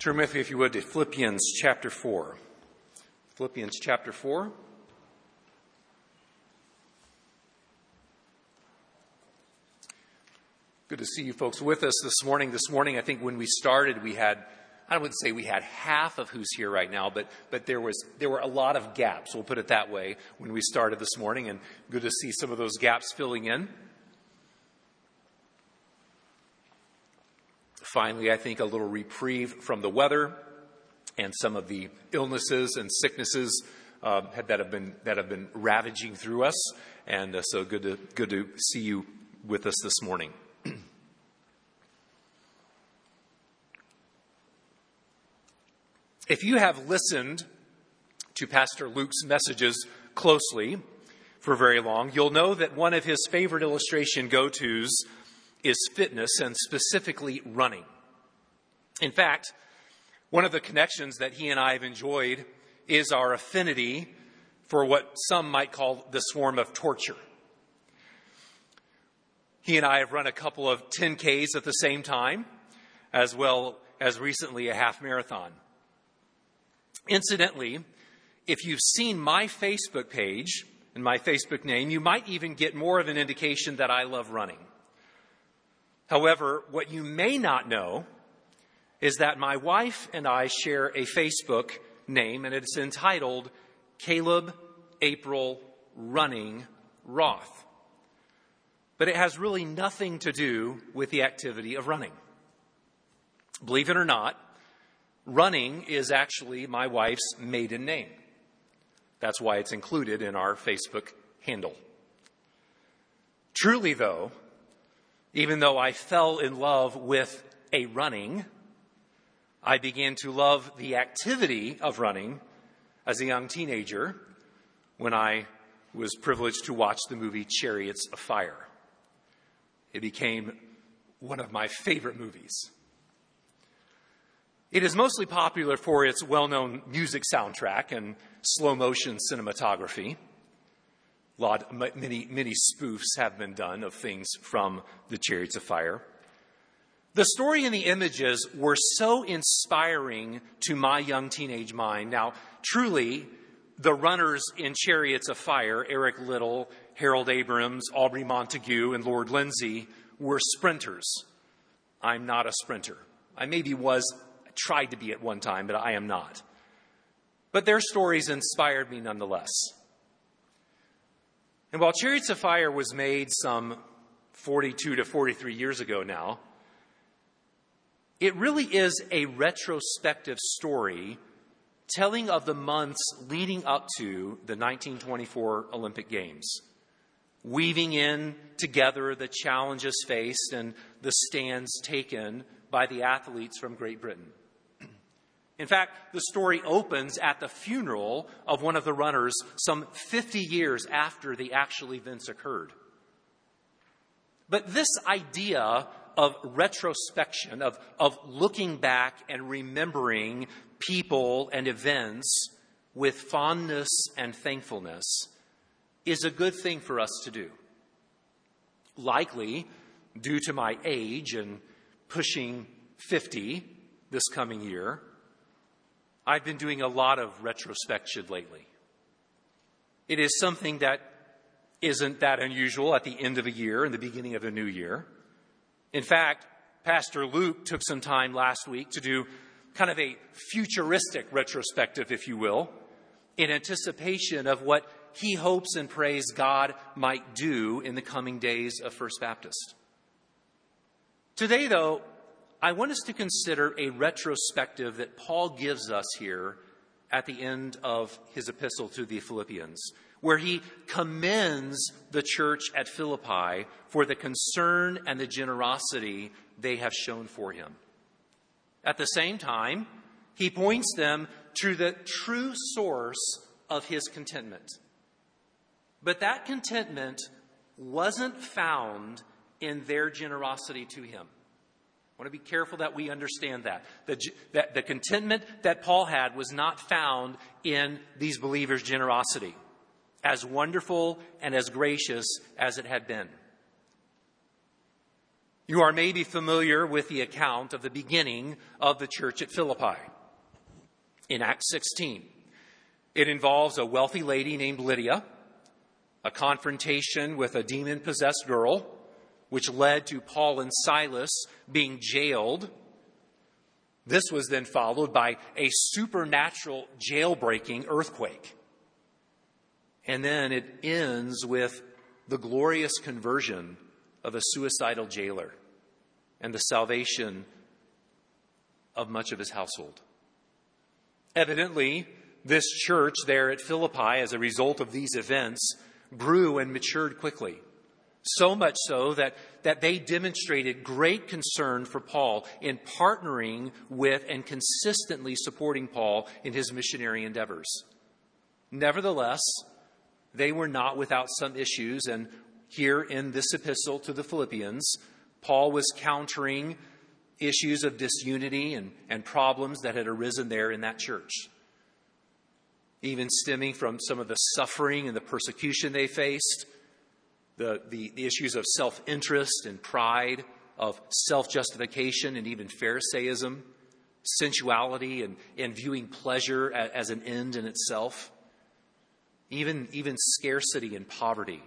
Turn with me, if you would, to Philippians chapter 4. Philippians chapter 4. Good to see you folks with us this morning. This morning, I think when we started, I wouldn't say we had half of who's here right now, but there were a lot of gaps, we'll put it that way, when we started this morning, and good to see some of those gaps filling in. Finally, I think a little reprieve from the weather and some of the illnesses and sicknesses that have been ravaging through us, and so good to see you with us this morning. If you have listened to Pastor Luke's messages closely for very long, you'll know that one of his favorite illustration go-tos is fitness, and specifically running. In fact, one of the connections that he and I have enjoyed is our affinity for what some might call this form of torture. He and I have run a couple of 10Ks at the same time, as well as recently a half marathon. Incidentally, if you've seen my Facebook page and my Facebook name, you might even get more of an indication that I love running. However, what you may not know is that my wife and I share a Facebook name, and it's entitled Caleb April Running Roth. But it has really nothing to do with the activity of running. Believe it or not, running is actually my wife's maiden name. That's why it's included in our Facebook handle. Truly, though, even though I fell in love with a running, I began to love the activity of running as a young teenager when I was privileged to watch the movie Chariots of Fire. It became one of my favorite movies. It is mostly popular for its well-known music soundtrack and slow-motion cinematography. Many spoofs have been done of things from the Chariots of Fire. The story and the images were so inspiring to my young teenage mind. Now, truly, the runners in Chariots of Fire, Eric Liddell, Harold Abrams, Aubrey Montague, and Lord Lindsay, were sprinters. I'm not a sprinter. I tried to be at one time, but I am not. But their stories inspired me nonetheless. And while Chariots of Fire was made some 42 to 43 years ago now, it really is a retrospective story telling of the months leading up to the 1924 Olympic Games, weaving in together the challenges faced and the stands taken by the athletes from Great Britain. In fact, the story opens at the funeral of one of the runners some 50 years after the actual events occurred. But this idea of retrospection, of looking back and remembering people and events with fondness and thankfulness, is a good thing for us to do. Likely, due to my age and pushing 50 this coming year, I've been doing a lot of retrospection lately. It is something that isn't that unusual at the end of a year and the beginning of a new year. In fact, Pastor Luke took some time last week to do kind of a futuristic retrospective, if you will, in anticipation of what he hopes and prays God might do in the coming days of First Baptist. Today, though, I want us to consider a retrospective that Paul gives us here at the end of his epistle to the Philippians, where he commends the church at Philippi for the concern and the generosity they have shown for him. At the same time, he points them to the true source of his contentment. But that contentment wasn't found in their generosity to him. I want to be careful that we understand that. That the contentment that Paul had was not found in these believers' generosity, as wonderful and as gracious as it had been. You are maybe familiar with the account of the beginning of the church at Philippi in Acts 16. It involves a wealthy lady named Lydia, a confrontation with a demon-possessed girl, which led to Paul and Silas being jailed. This was then followed by a supernatural jailbreaking earthquake. And then it ends with the glorious conversion of a suicidal jailer and the salvation of much of his household. Evidently, this church there at Philippi, as a result of these events, grew and matured quickly. So much so that they demonstrated great concern for Paul in partnering with and consistently supporting Paul in his missionary endeavors. Nevertheless, they were not without some issues, and here in this epistle to the Philippians, Paul was countering issues of disunity and problems that had arisen there in that church, even stemming from some of the suffering and the persecution they faced, the issues of self-interest and pride, of self-justification and even Pharisaism, sensuality and viewing pleasure as an end in itself, even scarcity and poverty.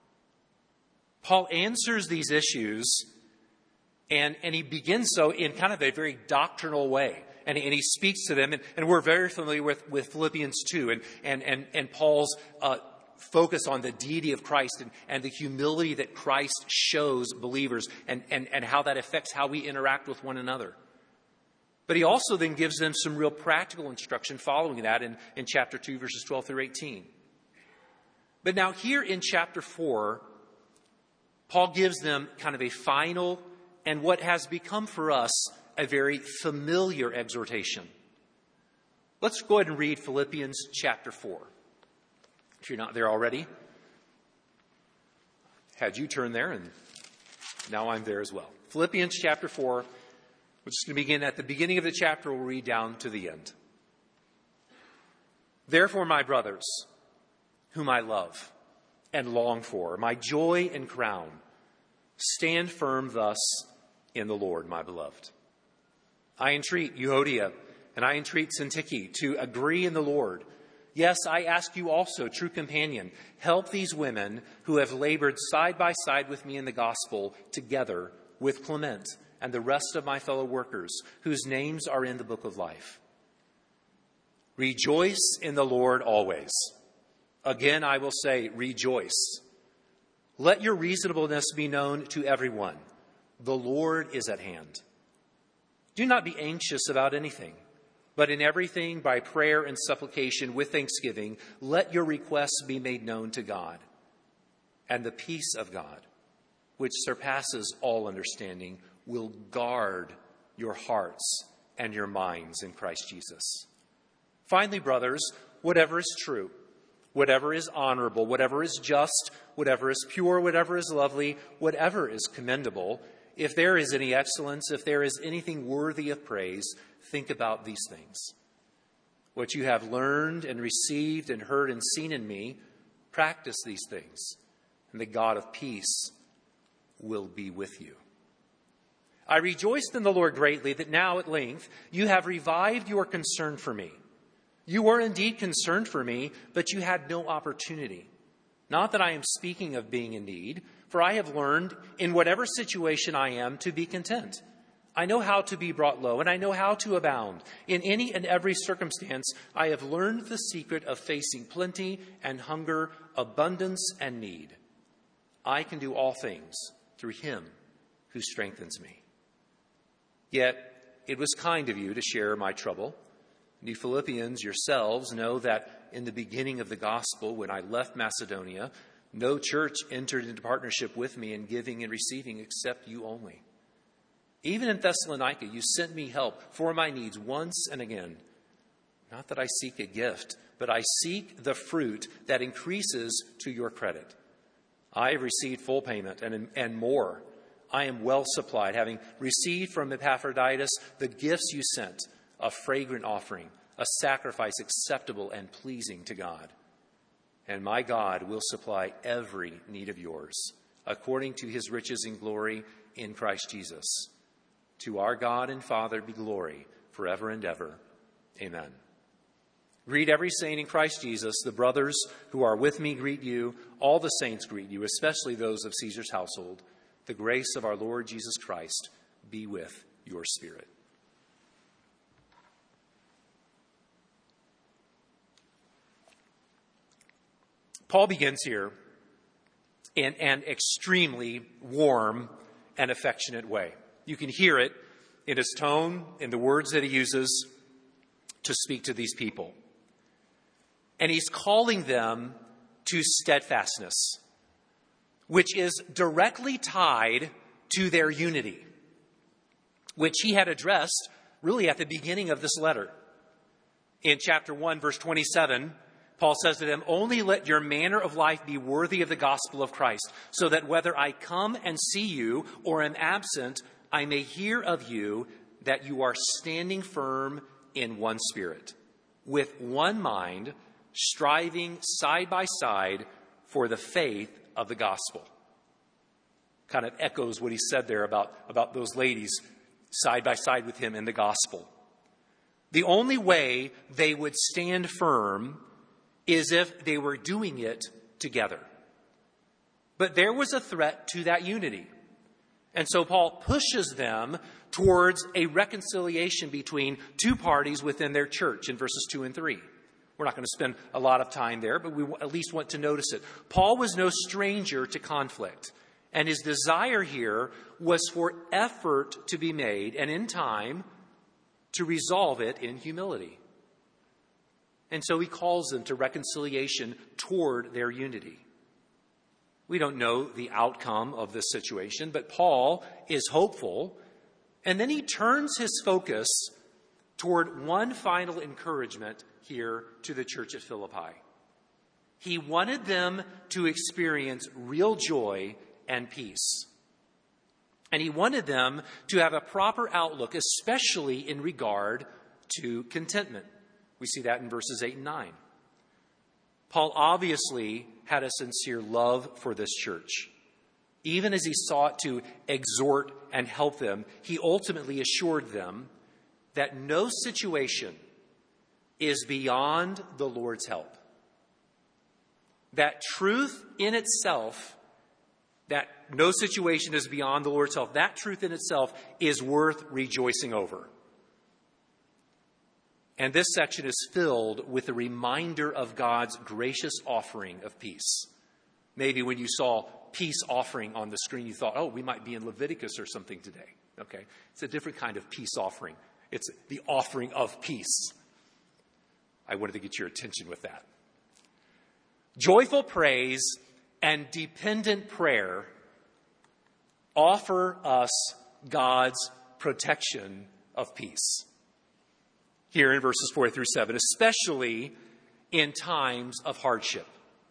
Paul answers these issues, and he begins so in kind of a very doctrinal way. And he speaks to them, and we're very familiar with Philippians 2 and Paul's focus on the deity of Christ and the humility that Christ shows believers and how that affects how we interact with one another. But he also then gives them some real practical instruction following that in chapter 2, verses 12 through 18. But now here in chapter 4, Paul gives them kind of a final and what has become for us a very familiar exhortation. Let's go ahead and read Philippians chapter 4. If you're not there already, had you turn there, and now I'm there as well. Philippians chapter 4, which is going to begin at the beginning of the chapter. We'll read down to the end. Therefore, my brothers, whom I love and long for, my joy and crown, stand firm thus in the Lord, my beloved. I entreat Euodia and I entreat Syntyche to agree in the Lord. Yes, I ask you also, true companion, help these women who have labored side by side with me in the gospel, together with Clement and the rest of my fellow workers, whose names are in the book of life. Rejoice in the Lord always. Again, I will say, rejoice. Let your reasonableness be known to everyone. The Lord is at hand. Do not be anxious about anything, but in everything, by prayer and supplication with thanksgiving, let your requests be made known to God. And the peace of God, which surpasses all understanding, will guard your hearts and your minds in Christ Jesus. Finally, brothers, whatever is true, whatever is honorable, whatever is just, whatever is pure, whatever is lovely, whatever is commendable, if there is any excellence, if there is anything worthy of praise, think about these things. What you have learned and received and heard and seen in me, practice these things, and the God of peace will be with you. I rejoiced in the Lord greatly that now at length you have revived your concern for me. You were indeed concerned for me, but you had no opportunity. Not that I am speaking of being in need, for I have learned in whatever situation I am to be content. I know how to be brought low, and I know how to abound. In any and every circumstance, I have learned the secret of facing plenty and hunger, abundance and need. I can do all things through him who strengthens me. Yet it was kind of you to share my trouble. You Philippians yourselves know that in the beginning of the gospel, when I left Macedonia, no church entered into partnership with me in giving and receiving except you only. Even in Thessalonica, you sent me help for my needs once and again. Not that I seek a gift, but I seek the fruit that increases to your credit. I have received full payment and more. I am well supplied, having received from Epaphroditus the gifts you sent, a fragrant offering, a sacrifice acceptable and pleasing to God. And my God will supply every need of yours, according to his riches in glory in Christ Jesus. To our God and Father be glory forever and ever. Amen. Greet every saint in Christ Jesus. The brothers who are with me greet you. All the saints greet you, especially those of Caesar's household. The grace of our Lord Jesus Christ be with your spirit. Paul begins here in an extremely warm and affectionate way. You can hear it in his tone, in the words that he uses to speak to these people. And he's calling them to steadfastness, which is directly tied to their unity, which he had addressed really at the beginning of this letter. In chapter 1, verse 27, Paul says to them, "Only let your manner of life be worthy of the gospel of Christ, so that whether I come and see you or am absent, I may hear of you that you are standing firm in one spirit, with one mind, striving side by side for the faith of the gospel." Kind of echoes what he said there about those ladies side by side with him in the gospel. The only way they would stand firm is if they were doing it together. But there was a threat to that unity. And so Paul pushes them towards a reconciliation between two parties within their church in verses 2 and 3. We're not going to spend a lot of time there, but we at least want to notice it. Paul was no stranger to conflict, and his desire here was for effort to be made, and in time, to resolve it in humility. And so he calls them to reconciliation toward their unity. We don't know the outcome of this situation, but Paul is hopeful. And then he turns his focus toward one final encouragement here to the church at Philippi. He wanted them to experience real joy and peace. And he wanted them to have a proper outlook, especially in regard to contentment. We see that in verses 8 and 9. Paul obviously had a sincere love for this church. Even as he sought to exhort and help them, he ultimately assured them that no situation is beyond the Lord's help. That truth in itself, that no situation is beyond the Lord's help, that truth in itself is worth rejoicing over. And this section is filled with a reminder of God's gracious offering of peace. Maybe when you saw peace offering on the screen, you thought, oh, we might be in Leviticus or something today. Okay, it's a different kind of peace offering. It's the offering of peace. I wanted to get your attention with that. Joyful praise and dependent prayer offer us God's protection of peace. Here in verses 4 through 7, especially in times of hardship.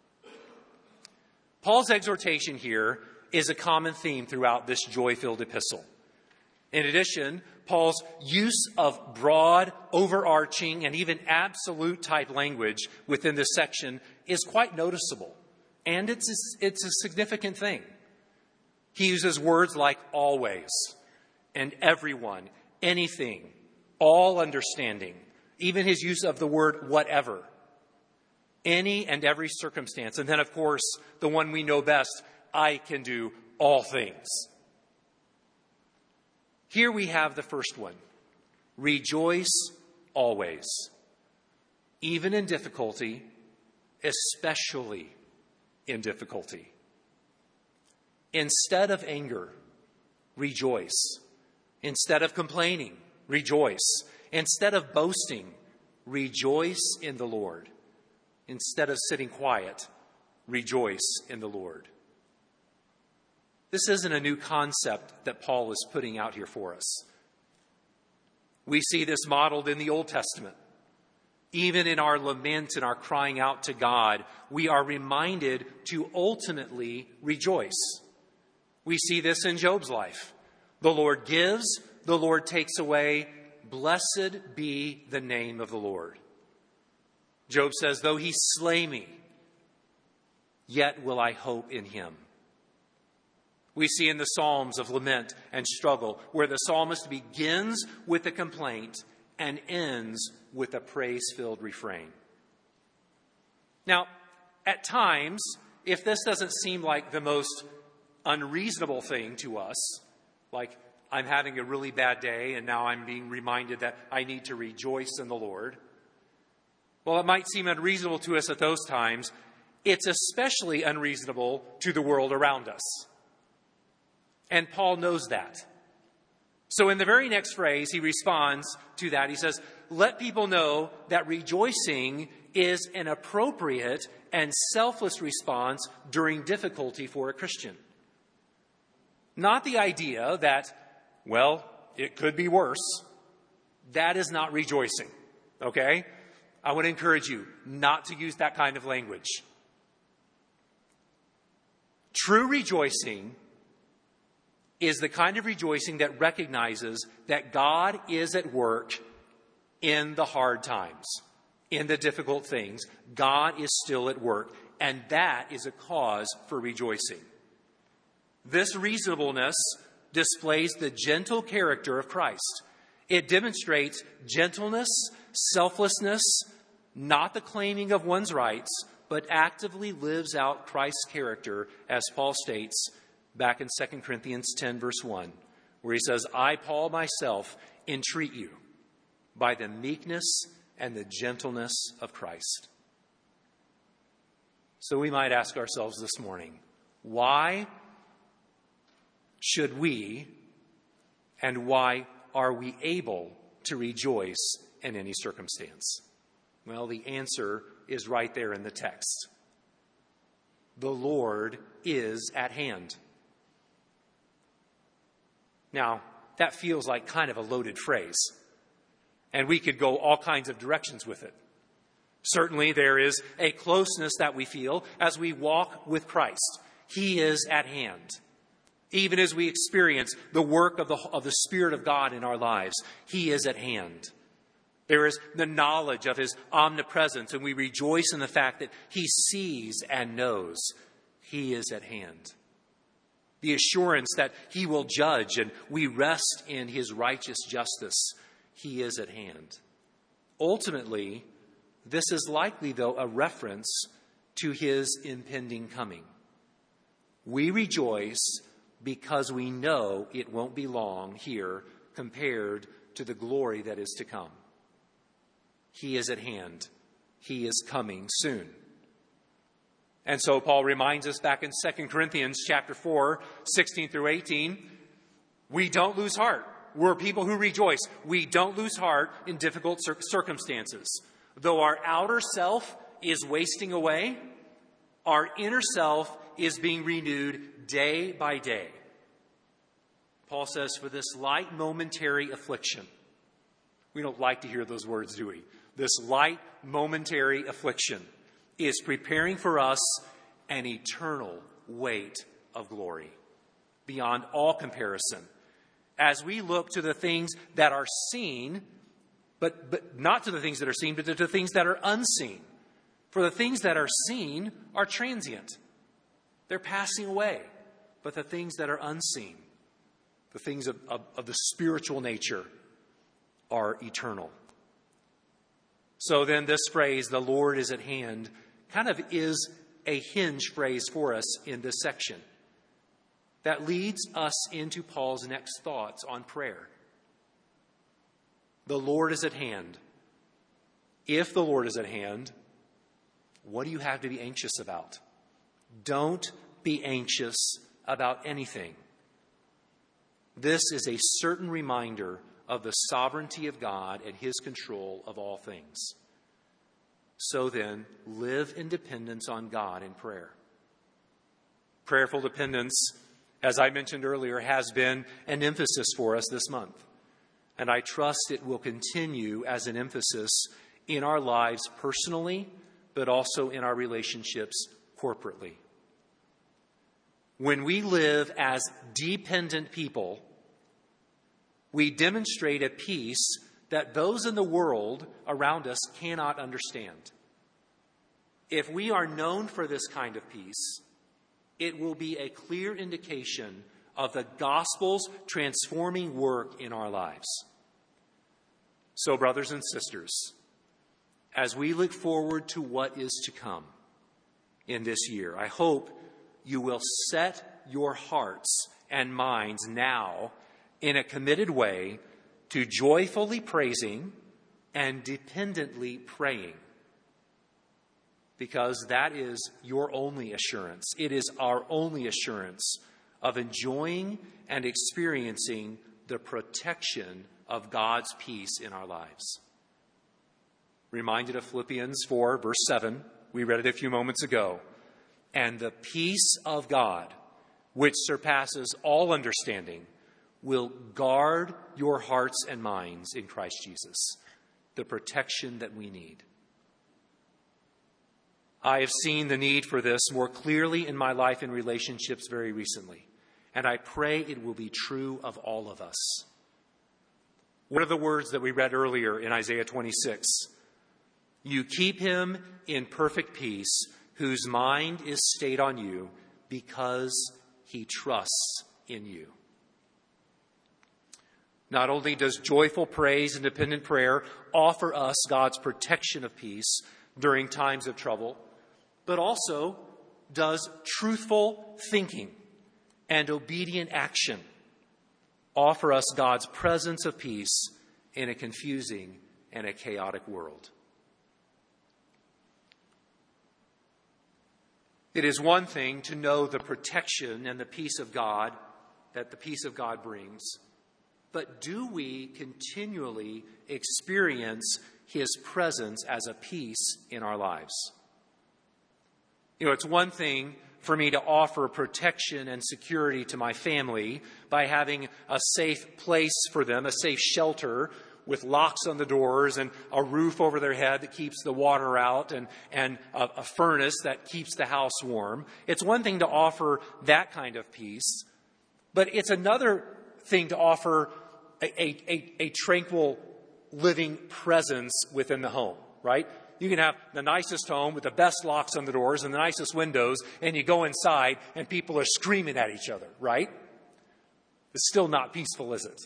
Paul's exhortation here is a common theme throughout this joy-filled epistle. In addition, Paul's use of broad, overarching, and even absolute type language within this section is quite noticeable. And it's a significant thing. He uses words like always and everyone, anything, all understanding, even his use of the word whatever, any and every circumstance. And then, of course, the one we know best, I can do all things. Here we have the first one. Rejoice always, even in difficulty, especially in difficulty. Instead of anger, rejoice. Instead of complaining, rejoice. Instead of boasting, rejoice in the Lord. Instead of sitting quiet, rejoice in the Lord. This isn't a new concept that Paul is putting out here for us. We see this modeled in the Old Testament. Even in our lament and our crying out to God, we are reminded to ultimately rejoice. We see this in Job's life. The Lord gives, the Lord takes away. Blessed be the name of the Lord. Job says, though he slay me, yet will I hope in him. We see in the Psalms of lament and struggle where the psalmist begins with a complaint and ends with a praise-filled refrain. Now, at times, if this doesn't seem like the most unreasonable thing to us, like I'm having a really bad day and now I'm being reminded that I need to rejoice in the Lord, well, it might seem unreasonable to us at those times. It's especially unreasonable to the world around us. And Paul knows that. So in the very next phrase, he responds to that. He says, let people know that rejoicing is an appropriate and selfless response during difficulty for a Christian. Not the idea that, well, it could be worse. That is not rejoicing, okay? I would encourage you not to use that kind of language. True rejoicing is the kind of rejoicing that recognizes that God is at work in the hard times, in the difficult things. God is still at work, and that is a cause for rejoicing. This reasonableness displays the gentle character of Christ. It demonstrates gentleness, selflessness, not the claiming of one's rights, but actively lives out Christ's character, as Paul states back in 2 Corinthians 10, verse 1, where he says, I, Paul, myself, entreat you by the meekness and the gentleness of Christ. So we might ask ourselves this morning, why should we and why are we able to rejoice in any circumstance? Well, the answer is right there in the text. The Lord is at hand. Now, that feels like kind of a loaded phrase, and we could go all kinds of directions with it. Certainly, there is a closeness that we feel as we walk with Christ. He is at hand. Even as we experience the work of the Spirit of God in our lives, He is at hand. There is the knowledge of His omnipresence, and we rejoice in the fact that He sees and knows. He is at hand. The assurance that He will judge, and we rest in His righteous justice. He is at hand. Ultimately, this is likely, though, a reference to His impending coming. We rejoice because we know it won't be long here compared to the glory that is to come. He is at hand. He is coming soon. And so Paul reminds us back in 2 Corinthians chapter 4, 16 through 18, we don't lose heart. We're people who rejoice. We don't lose heart in difficult circumstances. Though our outer self is wasting away, our inner self is being renewed day by day. Paul says, for this light momentary affliction. We don't like to hear those words, do we? This light momentary affliction is preparing for us an eternal weight of glory beyond all comparison. As we look to the things that are seen, but not to the things that are seen, but to the things that are unseen. For the things that are seen are transient. They're passing away. But the things that are unseen, the things of the spiritual nature, are eternal. So then this phrase, the Lord is at hand, kind of is a hinge phrase for us in this section that leads us into Paul's next thoughts on prayer. The Lord is at hand. If the Lord is at hand, what do you have to be anxious about? Don't be anxious about anything. This is a certain reminder of the sovereignty of God and His control of all things. So then, live in dependence on God in prayer. Prayerful dependence, as I mentioned earlier, has been an emphasis for us this month. And I trust it will continue as an emphasis in our lives personally, but also in our relationships corporately. When we live as dependent people, we demonstrate a peace that those in the world around us cannot understand. If we are known for this kind of peace, it will be a clear indication of the gospel's transforming work in our lives. So, brothers and sisters, as we look forward to what is to come in this year, I hope you will set your hearts and minds now in a committed way to joyfully praising and dependently praying, because that is your only assurance. It is our only assurance of enjoying and experiencing the protection of God's peace in our lives. Reminded of Philippians 4, verse 7, we read it a few moments ago. And the peace of God, which surpasses all understanding, will guard your hearts and minds in Christ Jesus, the protection that we need. I have seen the need for this more clearly in my life and relationships very recently, and I pray it will be true of all of us. What are the words that we read earlier in Isaiah 26? You keep him in perfect peace, whose mind is stayed on you, because he trusts in you. Not only does joyful praise and dependent prayer offer us God's protection of peace during times of trouble, but also does truthful thinking and obedient action offer us God's presence of peace in a confusing and a chaotic world. It is one thing to know the protection and the peace of God that the peace of God brings, but do we continually experience his presence as a peace in our lives? You know, it's one thing for me to offer protection and security to my family by having a safe place for them, a safe shelter with locks on the doors and a roof over their head that keeps the water out and a furnace that keeps the house warm. It's one thing to offer that kind of peace, but it's another thing to offer a tranquil living presence within the home, right? You can have the nicest home with the best locks on the doors and the nicest windows, and you go inside and people are screaming at each other, right? It's still not peaceful, is it?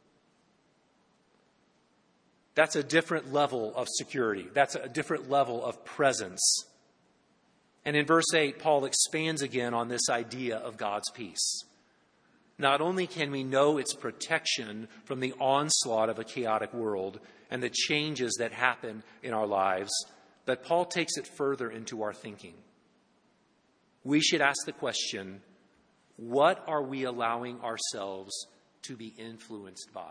That's a different level of security. That's a different level of presence. And in verse 8, Paul expands again on this idea of God's peace. Not only can we know its protection from the onslaught of a chaotic world and the changes that happen in our lives, but Paul takes it further into our thinking. We should ask the question, what are we allowing ourselves to be influenced by?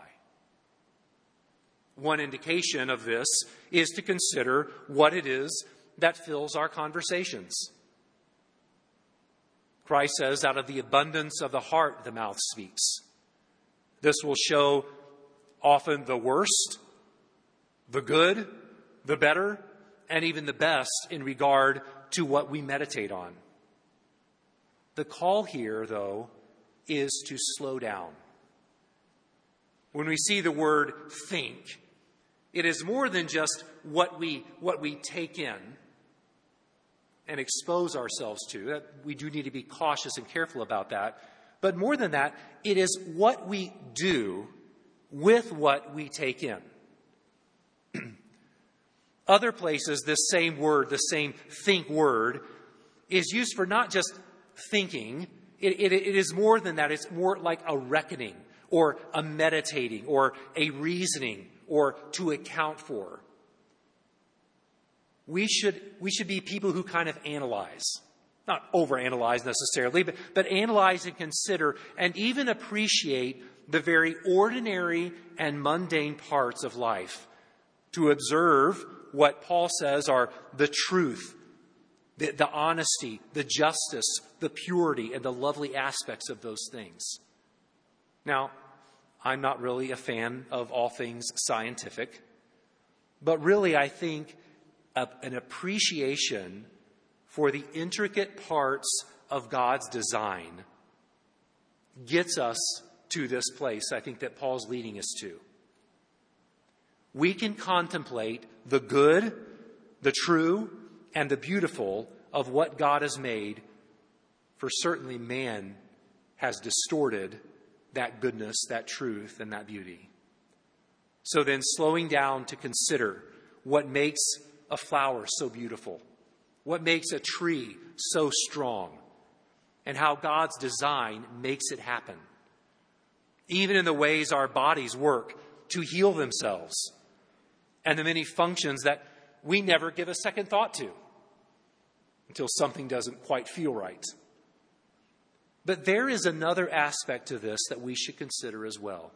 One indication of this is to consider what it is that fills our conversations. Christ says, out of the abundance of the heart, the mouth speaks. This will show often the worst, the good, the better, and even the best in regard to what we meditate on. The call here, though, is to slow down. When we see the word think, it is more than just what we take in and expose ourselves to. That we do need to be cautious and careful about that. But more than that, it is what we do with what we take in. Other places, this same word, the same think word, is used for not just thinking. It is more than that. It's more like a reckoning or a meditating or a reasoning or to account for. We should be people who kind of analyze, not overanalyze necessarily, but analyze and consider and even appreciate the very ordinary and mundane parts of life, to observe what Paul says are the truth, the honesty, the justice, the purity, and the lovely aspects of those things. Now, I'm not really a fan of all things scientific, but really I think an appreciation for the intricate parts of God's design gets us to this place, I think, that Paul's leading us to. We can contemplate the good, the true, and the beautiful of what God has made For certainly man has distorted that goodness, that truth, and that beauty. So then, slowing down to consider what makes a flower so beautiful, what makes a tree so strong, and how God's design makes it happen. Even in the ways our bodies work to heal themselves, and the many functions that we never give a second thought to until something doesn't quite feel right. But there is another aspect to this that we should consider as well.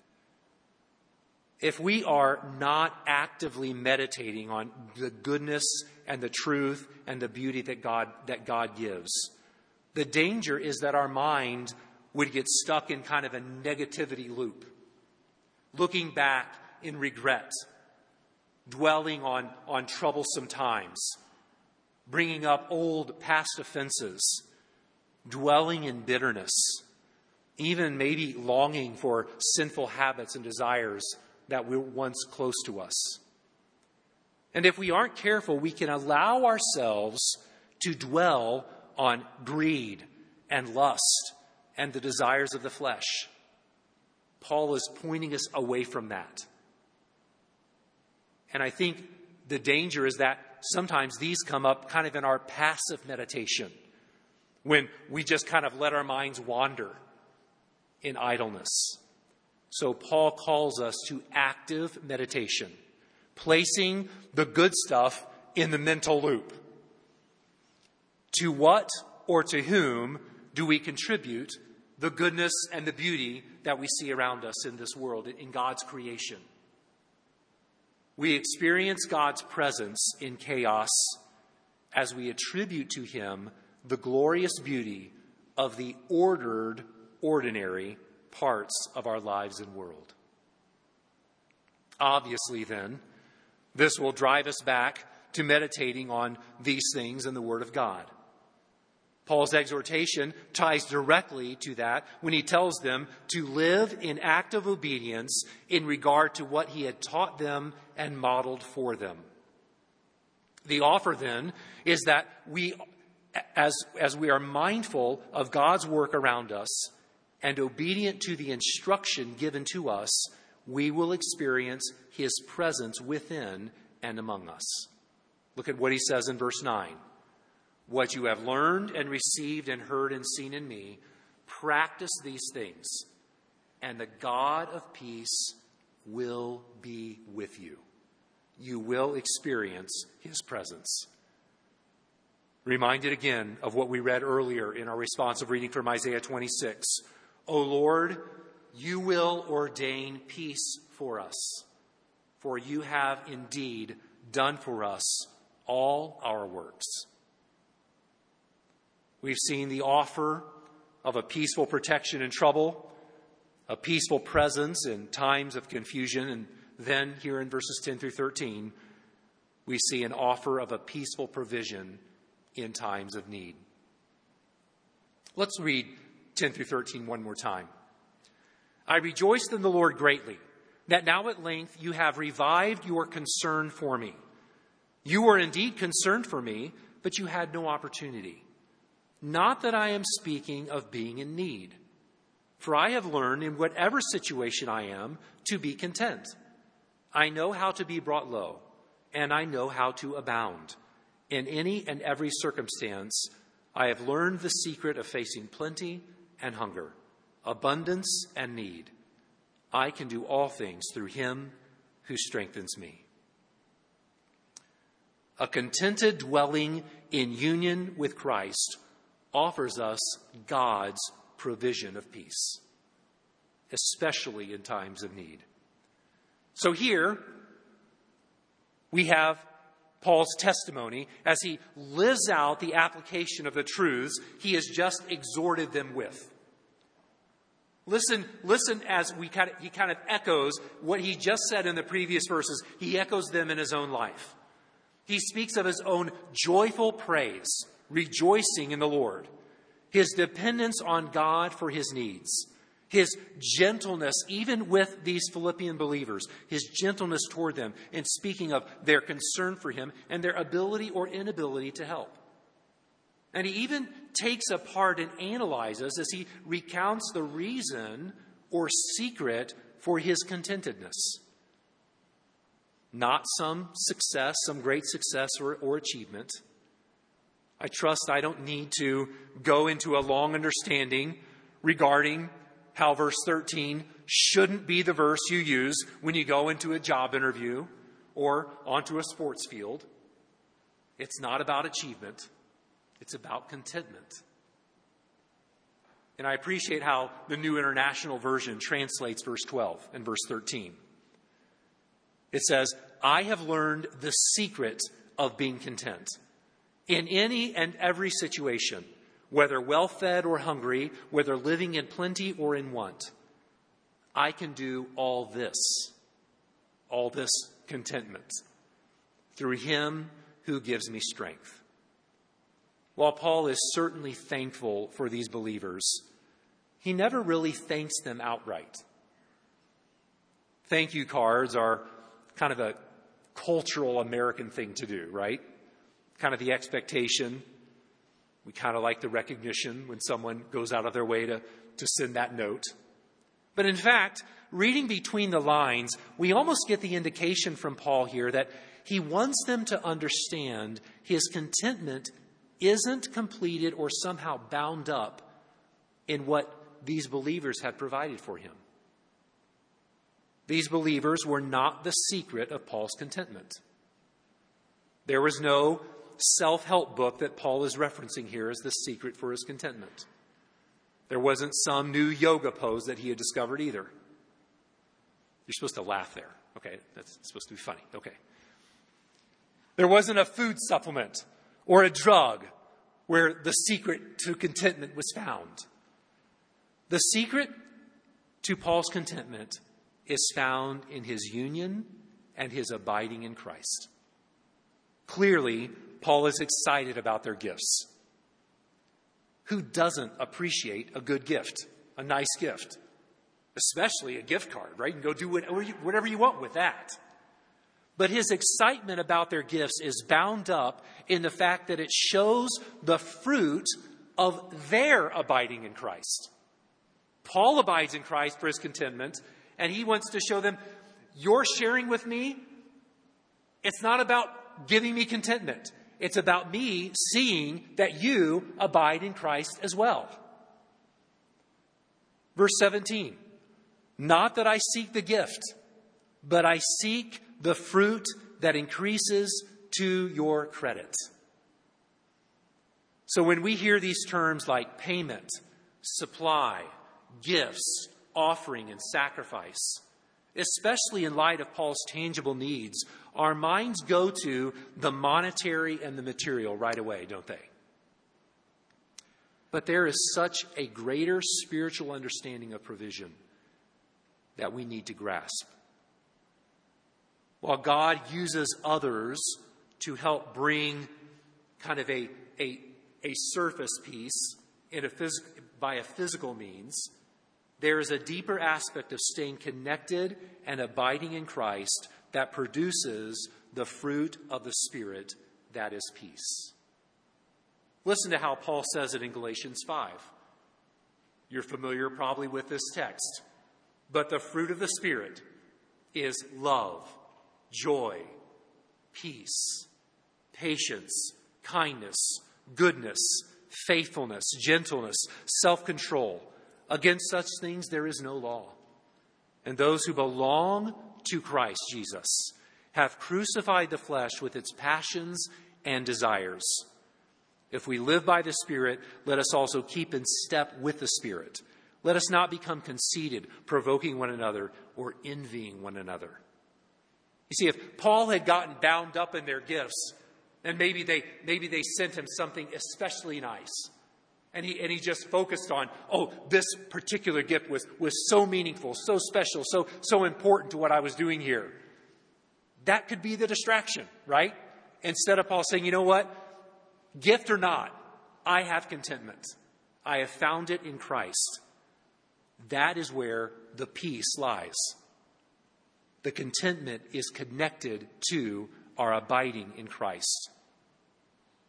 If we are not actively meditating on the goodness and the truth and the beauty that God gives, the danger is that our mind would get stuck in kind of a negativity loop, looking back in regret, dwelling on troublesome times, bringing up old past offenses, dwelling in bitterness, even maybe longing for sinful habits and desires that were once close to us. And if we aren't careful, we can allow ourselves to dwell on greed and lust and the desires of the flesh. Paul is pointing us away from that. And I think the danger is that sometimes these come up kind of in our passive meditation, when we just kind of let our minds wander in idleness. So Paul calls us to active meditation, placing the good stuff in the mental loop. To what or to whom do we contribute the goodness and the beauty that we see around us in this world, in God's creation? We experience God's presence in chaos as we attribute to him the glorious beauty of the ordered, ordinary parts of our lives and world. Obviously, then, this will drive us back to meditating on these things in the Word of God. Paul's exhortation ties directly to that when he tells them to live in active obedience in regard to what he had taught them and modeled for them. The offer, then, is that we, as we are mindful of God's work around us and obedient to the instruction given to us, we will experience his presence within and among us. Look at what he says in verse 9. What you have learned and received and heard and seen in me, practice these things, and the God of peace will be with you. You will experience his presence. Reminded again of what we read earlier in our responsive reading from Isaiah 26. O Lord, you will ordain peace for us, for you have indeed done for us all our works. We've seen the offer of a peaceful protection in trouble, a peaceful presence in times of confusion, and then here in verses 10 through 13, we see an offer of a peaceful provision in times of need. Let's read 10 through 13 one more time. I rejoiced in the Lord greatly, that now at length you have revived your concern for me. You were indeed concerned for me, but you had no opportunity. Not that I am speaking of being in need, for I have learned in whatever situation I am to be content. I know how to be brought low, and I know how to abound. In any and every circumstance, I have learned the secret of facing plenty and hunger, abundance and need. I can do all things through him who strengthens me. A contented dwelling in union with Christ offers us God's provision of peace, especially in times of need. So here we have Paul's testimony as he lives out the application of the truths he has just exhorted them with. Listen as he kind of echoes what he just said in the previous verses. He echoes them in his own life. He speaks of his own joyful praise, rejoicing in the Lord, his dependence on God for his needs, his gentleness, even with these Philippian believers, his gentleness toward them in speaking of their concern for him and their ability or inability to help. And he even takes apart and analyzes as he recounts the reason or secret for his contentedness. Not some success, some great success or achievement. I trust I don't need to go into a long understanding regarding how verse 13 shouldn't be the verse you use when you go into a job interview or onto a sports field. It's not about achievement. It's about contentment. And I appreciate how the New International Version translates verse 12 and verse 13. It says, I have learned the secret of being content in any and every situation, whether well-fed or hungry, whether living in plenty or in want. I can do all this contentment, through him who gives me strength. While Paul is certainly thankful for these believers, he never really thanks them outright. Thank you cards are kind of a cultural American thing to do, right? Kind of the expectation. We kind of like the recognition when someone goes out of their way to send that note. But in fact, reading between the lines, we almost get the indication from Paul here that he wants them to understand his contentment isn't completed or somehow bound up in what these believers had provided for him. These believers were not the secret of Paul's contentment. There was no self-help book that Paul is referencing here as the secret for his contentment. There wasn't some new yoga pose that he had discovered either. You're supposed to laugh there. Okay, that's supposed to be funny. Okay. There wasn't a food supplement or a drug where the secret to contentment was found. The secret to Paul's contentment is found in his union and his abiding in Christ. Clearly, Paul is excited about their gifts. Who doesn't appreciate a good gift, a nice gift? Especially a gift card, right? You can go do whatever you want with that. But his excitement about their gifts is bound up in the fact that it shows the fruit of their abiding in Christ. Paul abides in Christ for his contentment, and he wants to show them, you're sharing with me. It's not about giving me contentment. It's about me seeing that you abide in Christ as well. Verse 17, not that I seek the gift, but I seek the fruit that increases to your credit. So when we hear these terms like payment, supply, gifts, offering, and sacrifice, especially in light of Paul's tangible needs, our minds go to the monetary and the material right away, don't they? But there is such a greater spiritual understanding of provision that we need to grasp. While God uses others to help bring kind of a surface peace by a physical means, there is a deeper aspect of staying connected and abiding in Christ that produces the fruit of the Spirit, that is peace. Listen to how Paul says it in Galatians 5. You're familiar probably with this text. But the fruit of the Spirit is love, joy, peace, patience, kindness, goodness, faithfulness, gentleness, self-control. Against such things there is no law. And those who belong to Christ Jesus have crucified the flesh with its passions and desires. If we live by the Spirit, let us also keep in step with the Spirit. Let us not become conceited, provoking one another, or envying one another. You see, if Paul had gotten bound up in their gifts, then maybe they sent him something especially nice. And he just focused on, this particular gift was so meaningful, so special, so important to what I was doing here. That could be the distraction, right? Instead of Paul saying, you know what? Gift or not, I have contentment. I have found it in Christ. That is where the peace lies. The contentment is connected to our abiding in Christ.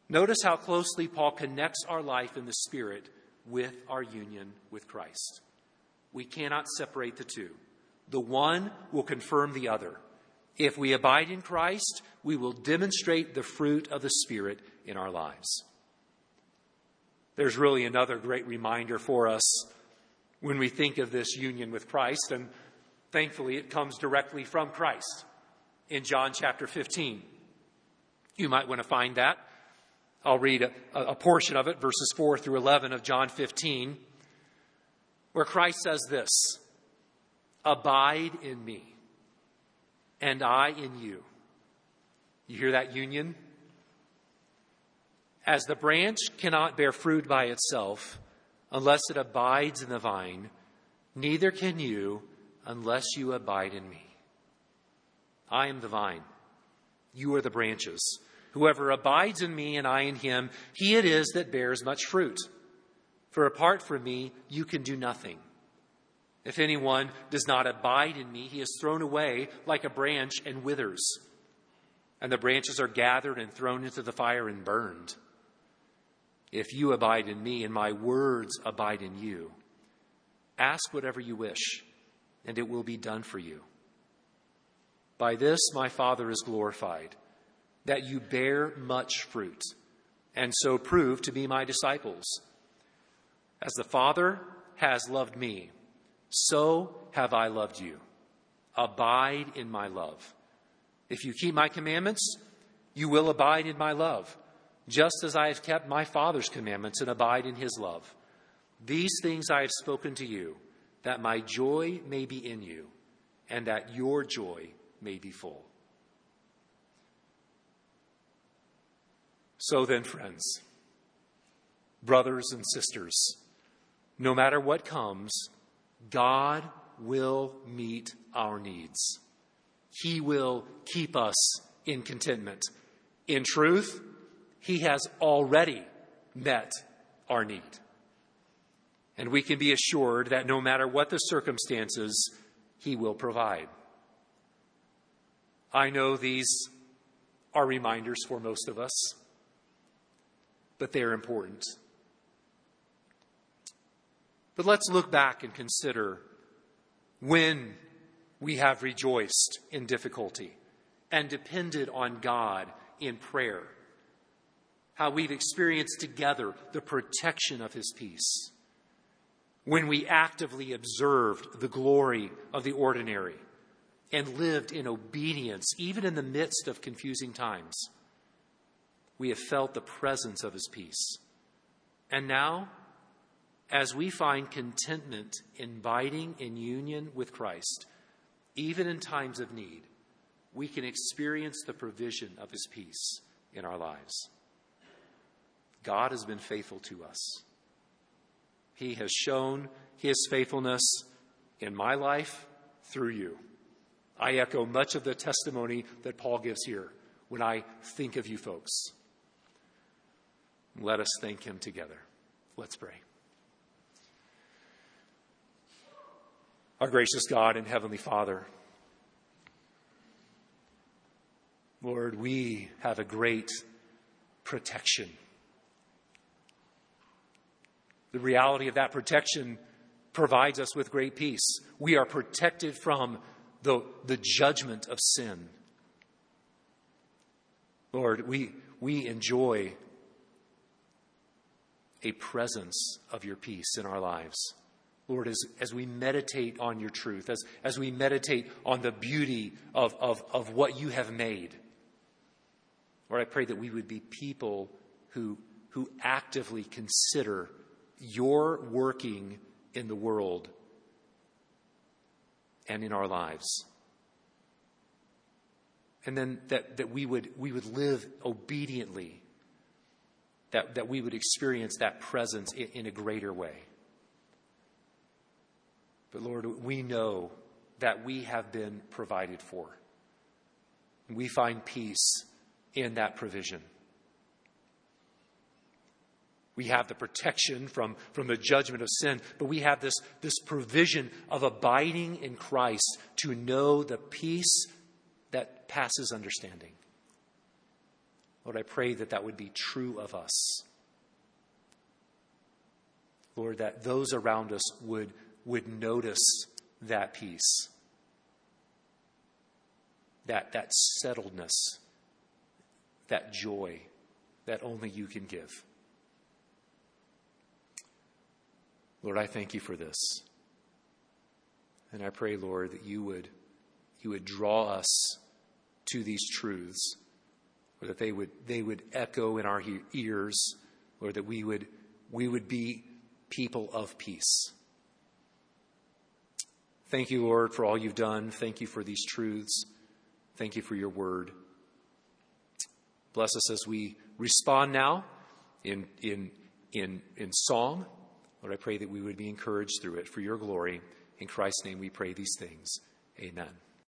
Notice how closely Paul connects our life in the Spirit with our union with Christ. We cannot separate the two. The one will confirm the other. If we abide in Christ, we will demonstrate the fruit of the Spirit in our lives. There's really another great reminder for us when we think of this union with Christ, and thankfully it comes directly from Christ in John chapter 15. You might want to find that. I'll read a portion of it, verses 4 through 11 of John 15, where Christ says this, "Abide in me, and I in you." You hear that union? "As the branch cannot bear fruit by itself unless it abides in the vine, neither can you unless you abide in me. I am the vine, you are the branches. Whoever abides in me and I in him, he it is that bears much fruit. For apart from me, you can do nothing. If anyone does not abide in me, he is thrown away like a branch and withers. And the branches are gathered and thrown into the fire and burned. If you abide in me and my words abide in you, ask whatever you wish, and it will be done for you. By this my Father is glorified, that you bear much fruit, and so prove to be my disciples. As the Father has loved me, so have I loved you. Abide in my love. If you keep my commandments, you will abide in my love, just as I have kept my Father's commandments and abide in his love. These things I have spoken to you, that my joy may be in you, and that your joy may be full." So then, friends, brothers and sisters, no matter what comes, God will meet our needs. He will keep us in contentment. In truth, he has already met our need. And we can be assured that no matter what the circumstances, he will provide. I know these are reminders for most of us, but they're important. But let's look back and consider when we have rejoiced in difficulty and depended on God in prayer, how we've experienced together the protection of his peace, when we actively observed the glory of the ordinary and lived in obedience, even in the midst of confusing times. We have felt the presence of his peace. And now, as we find contentment in abiding in union with Christ, even in times of need, we can experience the provision of his peace in our lives. God has been faithful to us. He has shown his faithfulness in my life through you. I echo much of the testimony that Paul gives here when I think of you folks. Let us thank him together. Let's pray. Our gracious God and Heavenly Father, Lord, we have a great protection. The reality of that protection provides us with great peace. We are protected from the judgment of sin. Lord, we enjoy a presence of your peace in our lives. Lord, as we meditate on your truth, as we meditate on the beauty of what you have made, Lord, I pray that we would be people who actively consider your working in the world and in our lives. And then that we would live obediently, that we would experience that presence in a greater way. But Lord, we know that we have been provided for. We find peace in that provision. We have the protection from the judgment of sin, but we have this provision of abiding in Christ to know the peace that passes understanding. Lord, I pray that that would be true of us. Lord, that those around us would notice that peace, that settledness, that joy that only you can give. Lord, I thank you for this. And I pray, Lord, that you would draw us to these truths, or that they would echo in our ears, or that we would be people of peace. Thank you, Lord, for all you've done. Thank you for these truths. Thank you for your word. Bless us as we respond now in song. Lord, I pray that we would be encouraged through it for your glory. In Christ's name we pray these things. Amen.